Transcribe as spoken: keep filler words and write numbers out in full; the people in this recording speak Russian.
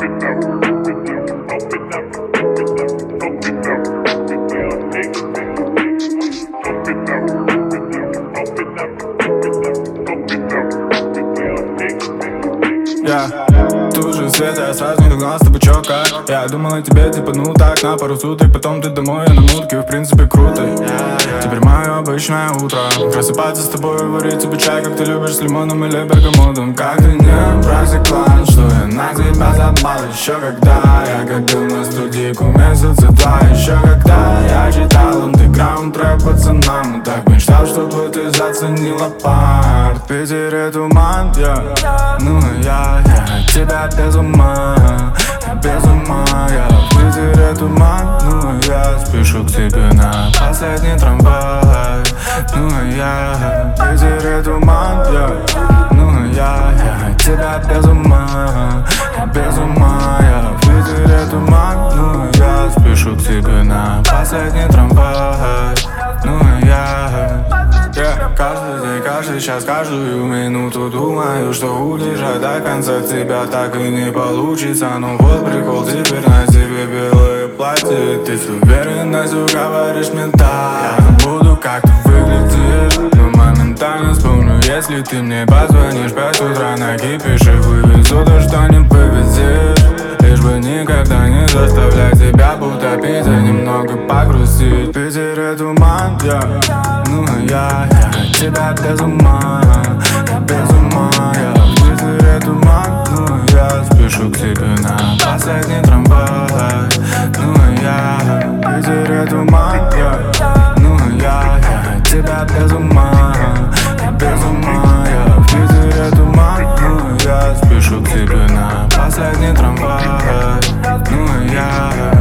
Yeah. Тут же свет, я сразу не догнал с тобой, чё как. Я думал о тебе, типа, ну так, на пару суток. Потом ты домой, я на мутке, в принципе, круто. Теперь мое обычное утро. Просыпаться с тобой, варить тебе чай, как ты любишь, с лимоном или бергамотом. Как ты не просекла, что я на тебя забал. Еще когда я копил на студийку месяца два. Еще когда я читал андеграунд рэп пацанам. Так мечтал, чтобы ты заценила парт. В Питере туман, yeah. Ну я, я тебя без ума, без ума, я в Питере туман, ну я спешу к тебе на последний трамвай. Ну я, в Питере туман, yeah. Ну я, я тебя без ума, без ума, я в Питере туман, ну я спешу к тебе на последний трамвай. Ну я, yeah. Каждый день, каждый час, каждую минуту думаю, что удержать до конца тебя так и не получится. Ну вот прикол, теперь на тебе белое платье. Ты с уверенностью говоришь мне да. Я забуду, как ты выглядишь, но моментально вспомню, если ты мне позвонишь в пять утра на кипише. Вывезу то, что не повезешь, лишь бы никогда не заставлять себя утопить, а немного погрузить. В Питере туман, yeah. Ну я, я тебя без ума, без ума, я в Питере туман, ну я спешу к тебе на последний трамвай. Ну я, в Питере туман, yeah. Ну я, я тебя без ума, без ума, я в Питере туман, ну я спешу к тебе на последний трамвай. Ну я